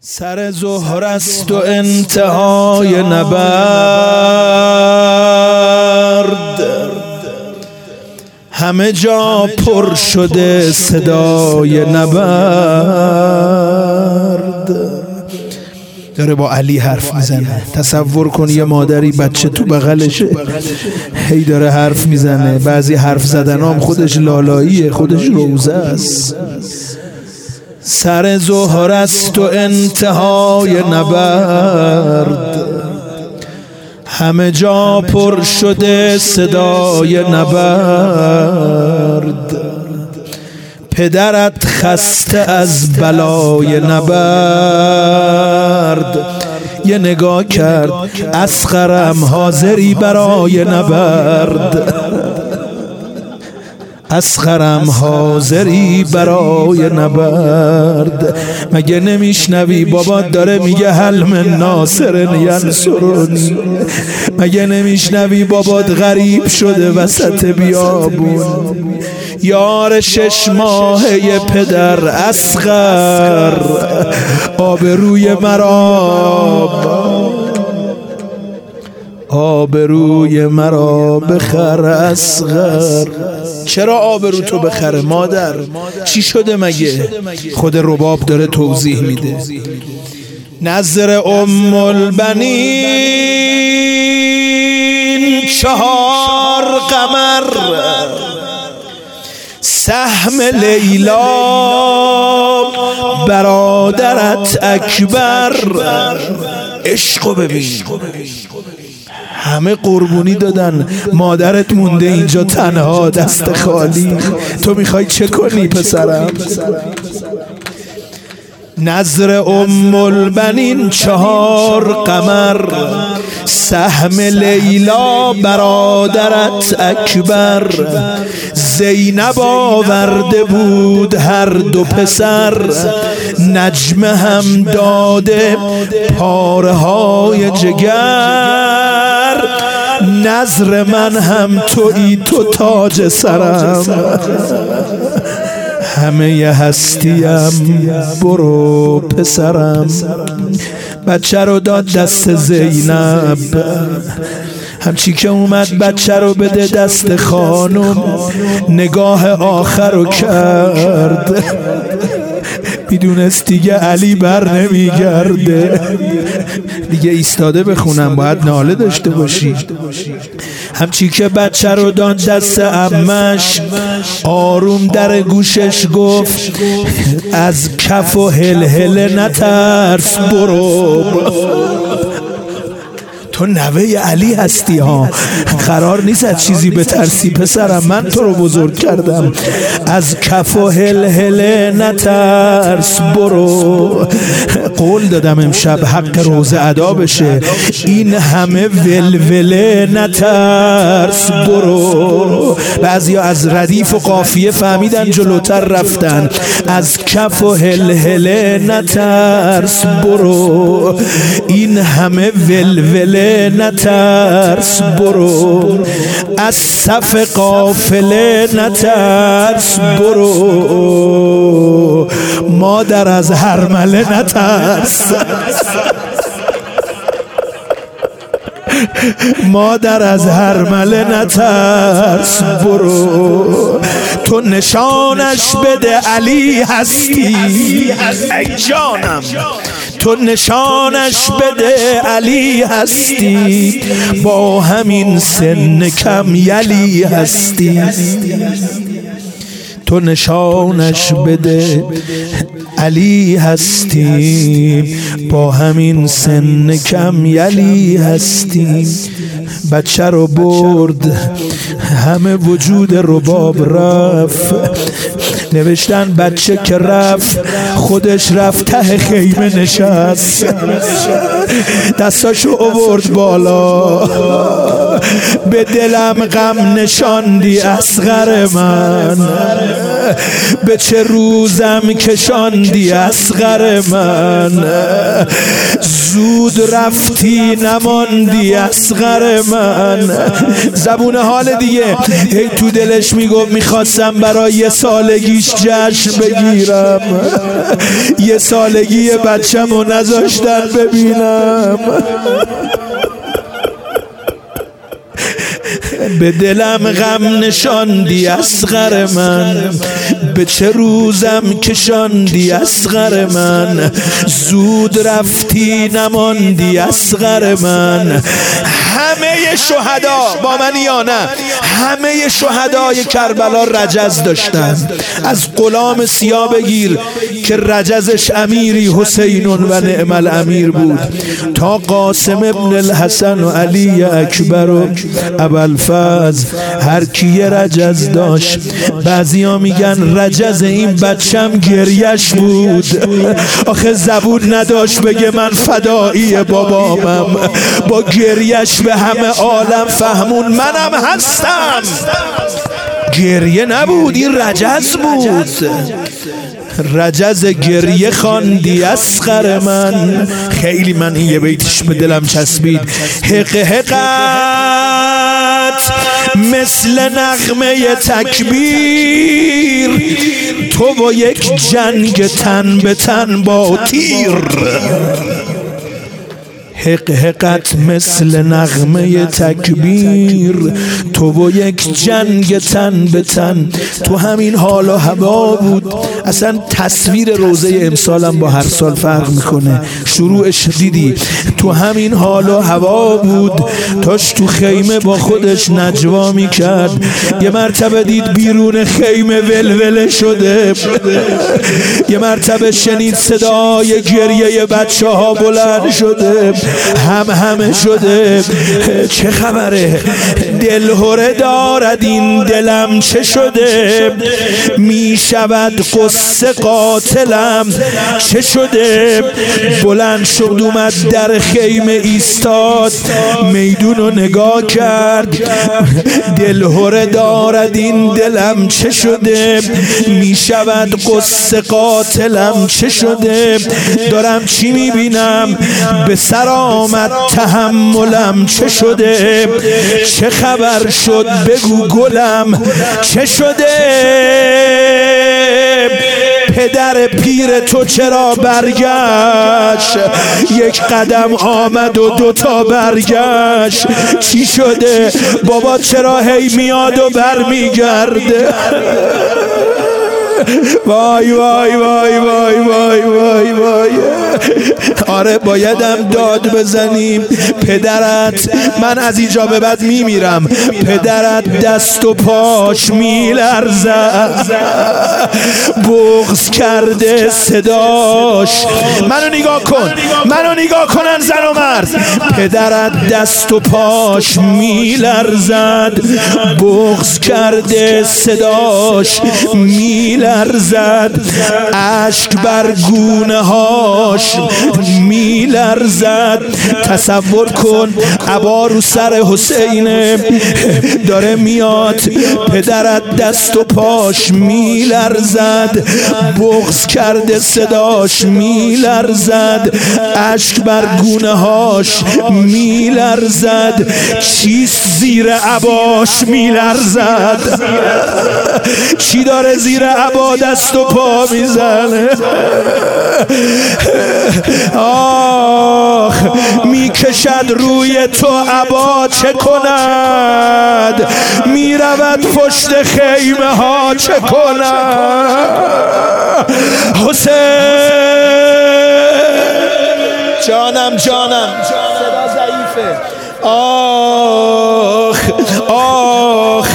سر ظهر است و انتهای نبرد، همه جا پر شده صدای نبرد. داره با علی حرف میزنه. تصور کن یه مادری بچه تو بغلشه، هی داره حرف میزنه. بعضی حرف زدنام خودش لالاییه، خودش روزه است. سر ظهر است و انتهای نبرد، همه جا پر شده صدای نبرد. پدرت خسته از بلای نبرد، یه نگاه کرد اصغرم حاضری برای نبرد، اصغرم حاضری برای نبرد. مگه نمیشنوی بابات داره میگه هل من ناصر ینصرنی؟ مگه نمیشنوی بابات غریب شده وسط بیابون؟ یار 6 ماهه پدر اصغر، آبروی مرا آبروی مرا بخر اصغر. چرا آبرو تو بخره مادر؟ چی شده مگه؟ خود رباب داره توضیح میده. نظر ام البنین 4 قمر، سهم لیلا برادرت اکبر. عشقو ببین، همه قربونی دادن، مادرت مونده اینجا تنها دست خالی. تو میخوای چه کنی پسرم؟ نظر ام البنین 4 قمر، سهم لیلا برادرت اکبر. زینب آورده بود هر 2 پسر، نجم هم داده پاره های جگر. نظر من هم تویی تو تاج سرم، همه ی هستیم برو پسرم. بچه رو داد دست زینب، همچی که اومد بچه رو بده دست خانم، نگاه آخر رو کرد. میدونست دیگه علی بر نمیگرده. دیگه ایستاده بخونم باید ناله داشته باشی. همچی که بچه رو داد دست عمش، آروم در گوشش گفت از کف و هلهله نترس برو. تو نوه علی هستی ها، قرار نیست از چیزی بترسی پسرم، من تو رو بزرگ کردم. از کف و هلهله نترس برو. قول دادم امشب حق روزه ادا بشه، این همه ولوله نترس برو. بعضیا از ردیف و قافیه فهمیدن جلوتر رفتن. از کف و هلهله نترس برو، این همه ولوله نترس برو. از صف قافله نترس برو، مادر از هرمله نترس. مادر از هرمله نترس برو. تو نشانش بده علی هستی ای جانم، تو نشانش بده علی هستی، با همین سن کم یلی هستی. تو نشانش بده علی هستی، با همین سن کم یلی هستی. بچه رو برد، همه وجود رباب رفت. نوشتن بچه که رفت خودش رفت ته خیمه نشست، دستاشو آورد بالا. به دلم غم نشاندی اصغر من، به چه روزم کشاندی اصغر من. زود رفتی نماندی اصغر من. زبون حال دیگه هی تو دلش میگفت میخواستم برای 1 سالگیش سالگیش جشن بگیرم، یه سالگی بچه‌مو نذاشتن ببینم. به دلم غم نشاندی اصغر من، به چه روزم کشاندی اصغر من، زود رفتی نماندی اصغر من. همه شهدا با من یا نه، همه شهدای کربلا رجز داشتن. از غلام سیاه بگیر که رجزش امیری حسین و نعم الامیر بود، تا قاسم ابن الحسن و علی اکبر و ابوالفضل هر کی رجز داشت. بعضیا میگن رجز این بچم گریش بود، آخه زبون نداشت بگه من فدایی بابامم، با گریش به همه عالم فهمون منم هستم. گریه نبود، این رجز بود. رجز گریه خواندی اصغر من. خیلی من این یه بیتش به دلم چسبید. حق حقت مثل نغمه تکبیر، تو و یک جنگ تن به تن با تیر. حق حقت مثل نغمه تکبیر، تو و یک جنگ تن به تن. تو همین حال و هوا بود. اصلا تصویر روزه امسالم با هر سال فرق میکنه. شروعش دیدی تو همین حال و هوا بود. تاش تو خیمه با خودش نجوا میکرد، یه مرتبه دید بیرون خیمه ولوله شده. یه مرتبه شنید صدای گریه بچه ها بلند شده، همه شده. چه خبره؟ دلهره دارد این دلم چه شده؟ می شود قصه قاتلم چه شده؟ بلند شد اومد در خیمه ایستاد، میدون رو نگاه کرد. دلهره دارد این دلم چه شده؟ می شود قصه قاتلم چه شده؟ دارم چی می بینم؟ به سر آمد تحملم چه شده؟ چه خبر شد بگو گلم چه شده؟ پدر پیر تو چرا برگشت؟ یک قدم آمد و دوتا برگشت. چی شده؟ بابا چرا هی میاد و برمیگرده؟ وای وای وای وای وای وای وای. آره بایدم داد بزنیم. پدرت، من از اینجا به بعد میمیرم، پدرت دست و پاش میلرزد، بغض کرده صداش. منو نگاه کن، منو نگاه کنن زن و مرد. پدرت دست و پاش میلرزد، بغض کرده صداش میلرزد، اشک بر گونه هاش میلرزد. تصور کن عبا رو سر حسینه داره میاد، پدرت دست و پاش میلرزد، بغض کرده صداش میلرزد، اشک بر گونه هاش میلرزد. چیست زیر عباش میلرزد؟ چی داره زیر عبا دست و پا میزنه؟ آخ میکشد روی تو عبا چه کند؟ میرود پشت خیمه ها چه کند؟ حسین جانم جانم، صدا ضعیفه. آخ آخ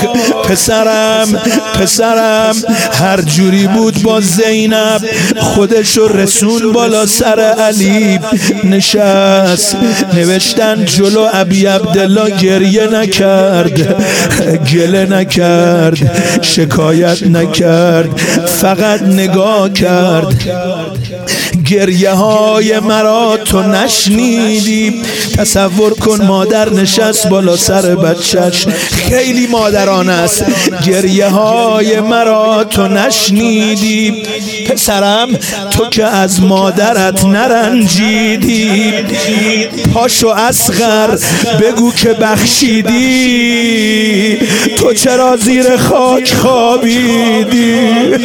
پسرم هر جوری بود با زینب خودش رو رسون بالا سر علی نشست. نوشتن جلو ابی عبدالله گریه نکرد، گله نکرد، شکایت نکرد، فقط نگاه کرد. گریه های مرا تو نشنیدی. تصور کن مادر نشست بالا سر بچهش، خیلی مادرانه است. گریه های مرا تو نشنیدی. پسرم تو که از مادرت نرنجیدی، پاشو اصغر بگو که بخشیدی، تو چرا زیر خاک خوابیدی؟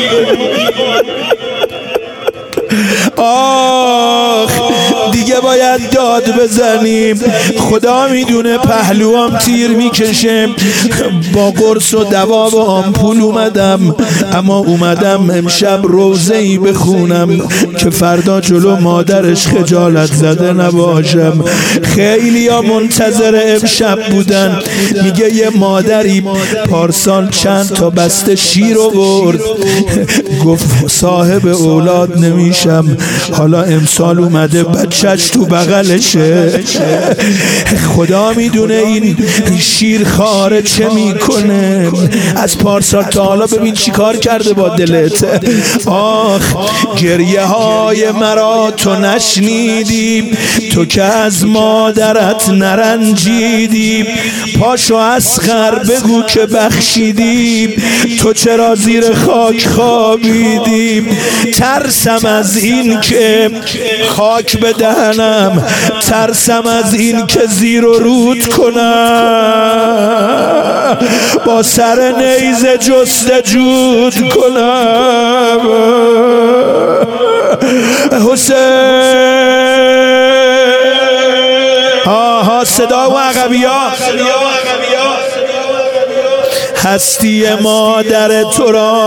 آخ دیگه باید داد بزنیم. خدا میدونه پهلوام تیر میکشه. با قرص و دوا و آمپول اومدم، اما اومدم امشب روزه‌ای بخونم که فردا جلو مادرش خجالت زده نباشم. خیلی ها منتظر امشب بودن. میگه یه مادری پارسال چند تا بسته شیر آورد، گفت صاحب اولاد نمیشم، حالا امسال اومده بچهش تو بغلشه. خدا میدونه این شیرخواره چه میکنه. از پارسال تا حالا ببین چی کار کرده با دلت. آخ گریه های مرا تو نشنیدی، تو که از مادرت نرنجیدی، پاشو اصغر بگو که بخشیدی، تو چرا زیر خاک خوابیدی؟ ترسم از این که خاک بدهنم، ترسم از این که زیر و رود کنم، با سر نیزه جستجود کنم. حسین آها صدا و عقبیا، هستی مادر تو را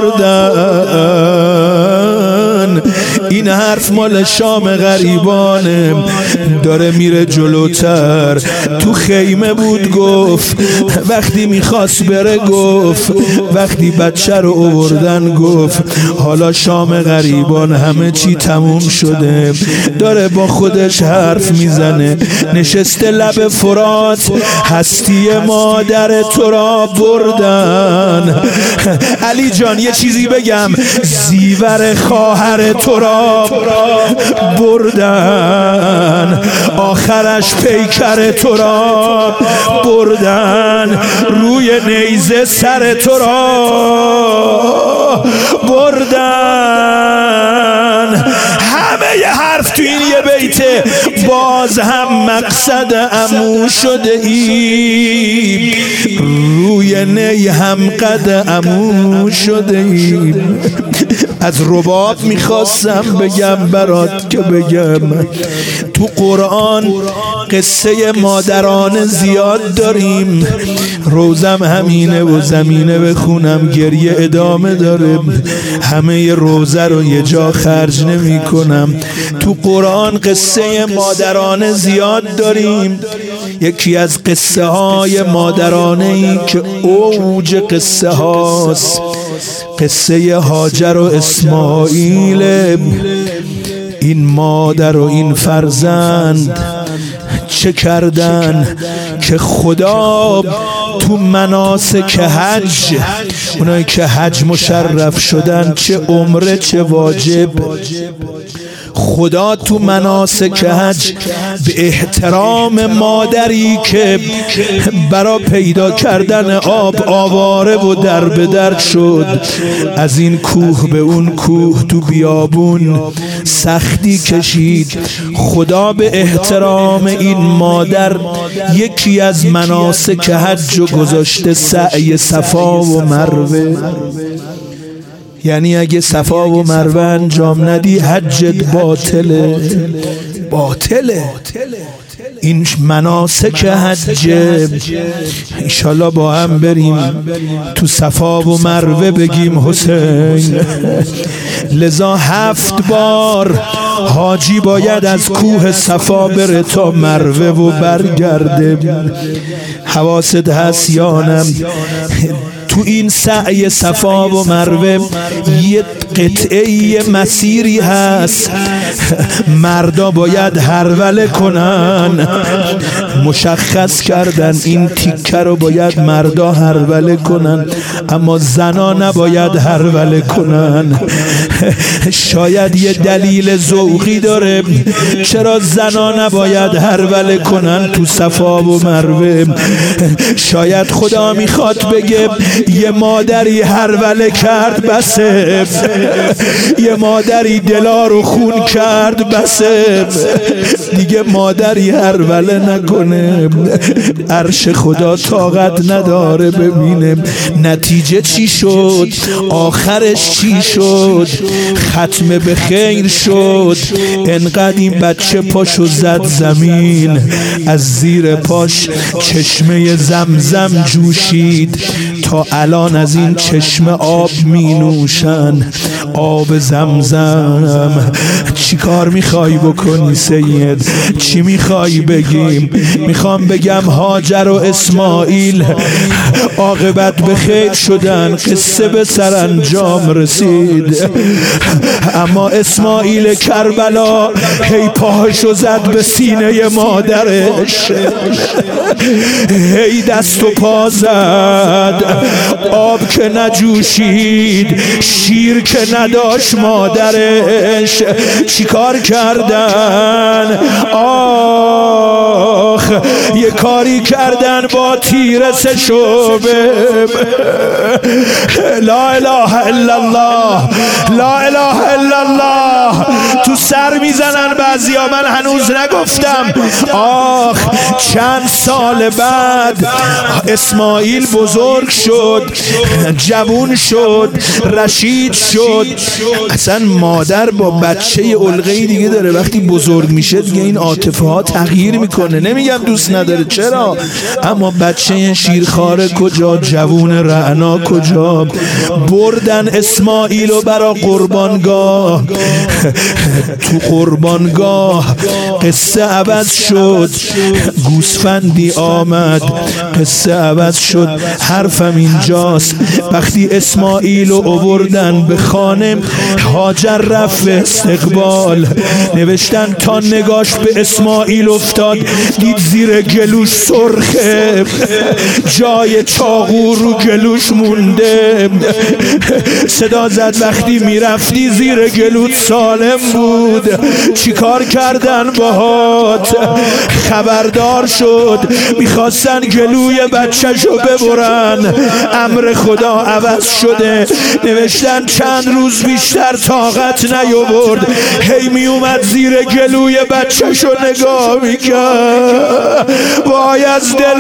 بردن. این حرف مال شام غریبانه، داره میره جلوتر. تو خیمه بود گفت، وقتی میخواست بره گفت، وقتی بچه رو آوردن گفت حالا شام غریبان همه چی تموم شده. داره با خودش حرف میزنه، نشسته لب فرات، هستی مادر تو را بردن. علی جان یه چیزی بگم، زیور خواهر تو را بردن، آخرش پیکر تو را بردن، روی نیزه سر تو را بردن. همه یه حرف تو این یه بیته، باز هم مقصد عمو شده ای، روی نی هم قد عمو شده ای. از رباب میخواستم بگم برات که بگم، تو قرآن قصه مادران زیاد داریم. روزم همینه و زمینه بخونم گریه ادامه داره. همه روزه رو یه جا خرج نمی کنم. تو قرآن قصه مادران زیاد داریم. یکی از قصه های مادرانه ای که اوج قصه هاست، قصه هاجر و اسماعیل. این مادر و این فرزند چه کردن که خدا تو مناسک حج، اونایی که حج مشرف شدن، چه عمره چه واجب، خدا تو مناسک حج به احترام مادری که برا پیدا کردن آب آواره و در به در شد، از این کوه به اون کوه تو بیابون سختی کشید، خدا به احترام این مادر یکی از مناسک حج رو گذاشته سعی صفا و مروه. یعنی اگه صفا و مروه انجام ندی حجت باطله. این مناسک حج. انشالله با هم بریم تو صفا و مروه بگیم حسین. لذا 7 بار حاجی باید از کوه صفا بره تا مروه و برگرده. حواست هست یانم؟ تو این سعی صفا و مروه یه قطعه مسیری هست مردا باید هروله کنن، مشخص کردن این تیکه رو باید مردا هروله کنن اما زنا نباید هروله کنن. شاید یه دلیل ذوقی داره چرا زنا نباید هروله کنن تو صفا و مروه. شاید خدا میخواد بگه یه مادری هروله کرد بسه، یه مادری دلا رو خون کرد بسه، دیگه مادری هروله نکنه. عرش خدا طاقت نداره ببینه نتیجه چی شد، آخرش چی شد. ختم به خیر شد. انقدر این بچه پاشو زد زمین، از زیر پاش چشمه زمزم جوشید. تا الان از این چشمه آب می نوشن، آب زمزم. چی کار میخوای بکنی سید؟ چی میخوای بگیم؟ میخوام بگم هاجر و اسماعیل عاقبت به خیر شدن، قصه به سرانجام رسید. اما اسماعیل کربلا هی پاهشو زد به سینه مادرش، هی دست و پا زد. آب که نجوشید، شیر که نداشت مادرش. چیکار کردن؟ آخ یه کاری کردن با تیر سه شعبه. لا اله الا الله، لا اله الا الله. تو سر میزنن بعضیا، من هنوز نگفتم. آخ چند سال بعد اسماعیل بزرگ شد، جوون شد، رشید شد. اصلا مادر با بچه علقه‌ای دیگه داره، وقتی بزرگ میشه دیگه این عاطفه ها تغییر میکنه. نمیگم دوست نداره، چرا؟ اما بچه شیرخواره کجا، جوون رعنا کجا؟ بردن اسماعیل و برا قربانگاه. تو قربانگاه قصه عوض شد، گوسفندی آمد، قصه عوض شد. حرفم اینجاست، وقتی اسماعیل رو آوردن به خانه، هاجر رفت استقبال. نوشتن تا نگاش به اسماعیل افتاد دید زیر گلوش سرخه، جای چاقو رو گلوش مونده. صدا زد وقتی میرفتی زیر گلوت سالم بود، چی کار کردن باهات؟ خبردار شد میخواستن گلوی بچه‌شو ببرن. امر خدا عوض شده. نوشتن چند روز بیشتر طاقت نیاورد، هی می اومد زیر گلوی بچه‌شو نگاه میکرد. وای از دل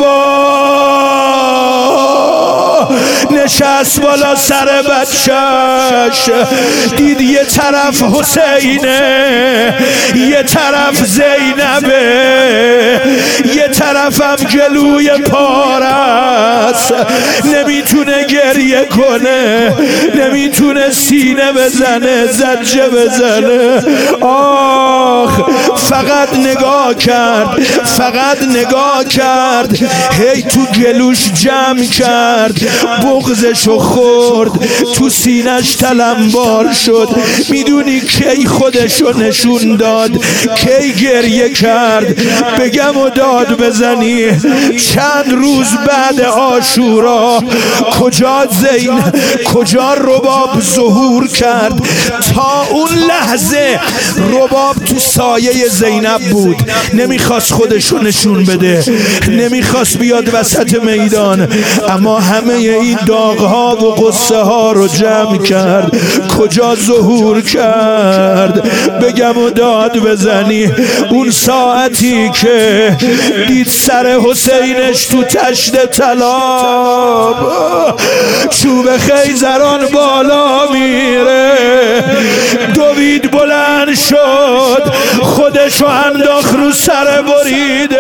ربا نشست بالا سر بچه‌ش، دید یه طرف حسینه، یه طرف زینبه، یه طرفم گلوی پارست. نمیتونه گریه کنه، نمیتونه سینه بزنه، زجه بزنه. آخ فقط نگاه کرد، فقط نگاه کرد. هی تو گلوش جمع کرد، بغضشو خورد، تو سینش تلمبار شد. میدونی کی خودشو نشون داد؟ کی گریه کرد؟ بگم و داد بزنی چند روز بعد عاشورا کجا کجا رباب ظهور کرد. تا اون لحظه رباب تو سایه زینب بود، نمیخواست خودشو نشون بده، نمیخواست بیاد وسط میدان. اما همه این داغها و قصه ها رو جمع کرد. کجا ظهور کرد؟ بگم و داد بزنی اون ساعتی که دید سر حسینش تو تشت طلا، چوب خیزران بالا میره. دوید بلند شد، خودشو انداخت رو سر بریده.